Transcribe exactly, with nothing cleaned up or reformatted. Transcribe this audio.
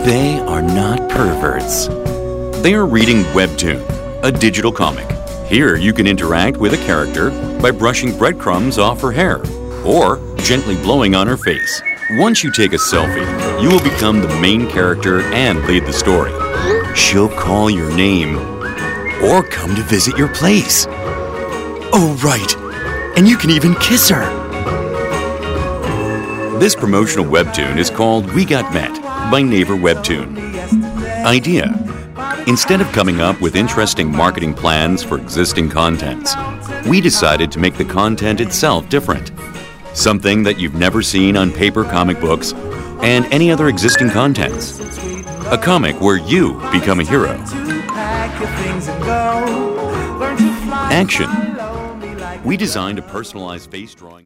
They are not perverts. They are reading Webtoon, a digital comic. Here you can interact with a character by brushing breadcrumbs off her hair or gently blowing on her face. Once you take a selfie, you will become the main character and lead the story. She'll call your name or come to visit your place. Oh, right. And you can even kiss her. This promotional webtoon is called We Got Met by Naver Webtoon. Idea: instead of coming up with interesting marketing plans for existing contents, we decided to make the content itself different. Something that you've never seen on paper comic books and any other existing contents. A comic where you become a hero. Action. We designed a personalized face drawing.